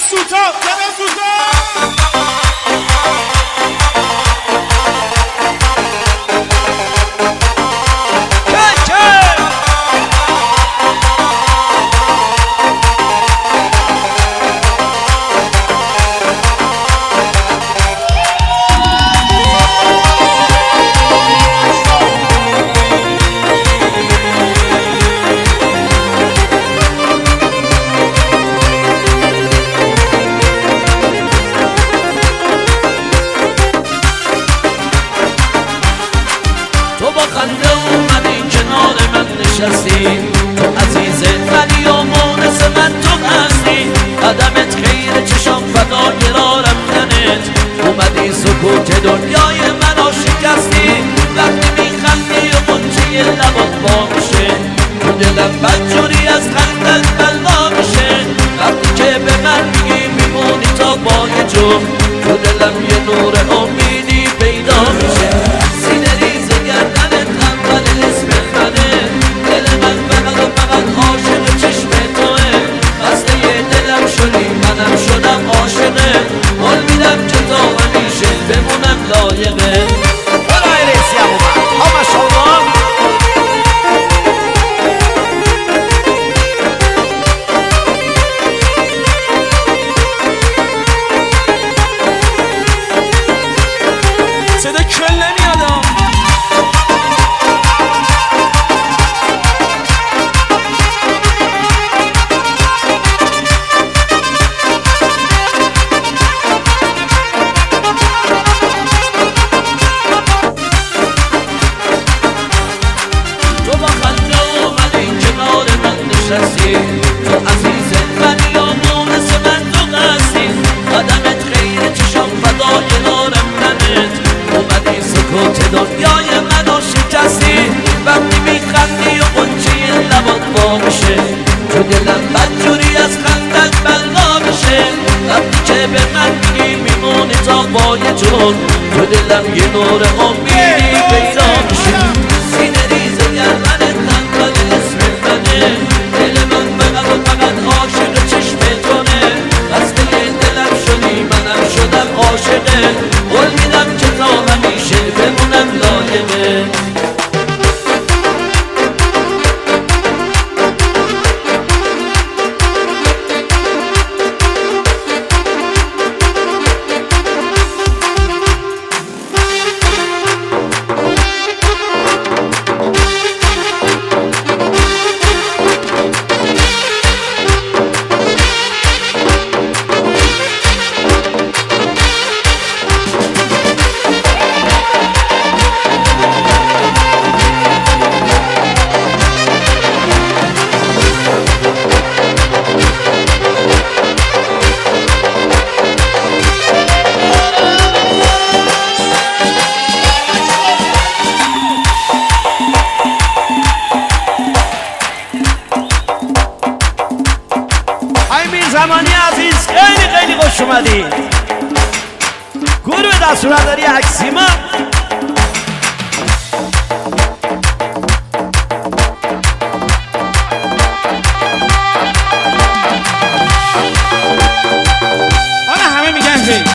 سوتا زدن سوتا تو عزیز منی و مونس من تو هستی قدمت خیر چشام فدای را رفتنت اومدی سکوت دنیای منو شکستی وقتی میخندی و قنچه لبات با میشه تو دلم بدجوری از خندت بلا میشه وقتی که به من میگی میمونی تا با یه جون تو دلم یه نور امیدی پیدا میشه سینه ریز گردنت اول اسم منه دل من فقط عاشق چشم توه بسته یه دلم شدی منم شدم عاشقه قول میدم که تا همیشه بمونم لایقه برای ریسی هم اومد ها ماشاءالله صدا کل نمیادم تو عزیز منی و مونس من تو هستی قدمت خیر چشام فدای را رفتنت اومدی سکوت دنیای منو شکستی وقتی میخندی و قنچه لبات با میشه تو دلم بدجوری از خندت بلا میشه وقتی که به من میگی میمونی تا با یه جون تو دلم یه نور امیدی پیدا میشه سینه ریز گردنت اول اسم منه دل من فقط عاشق چشم تونه بسته دلم شدی منم شدم عاشقه قول میدم که تا همیشه بمونم لایقه زمانی عزیز خیلی خوش اومدی گروه دستورداری اکسیما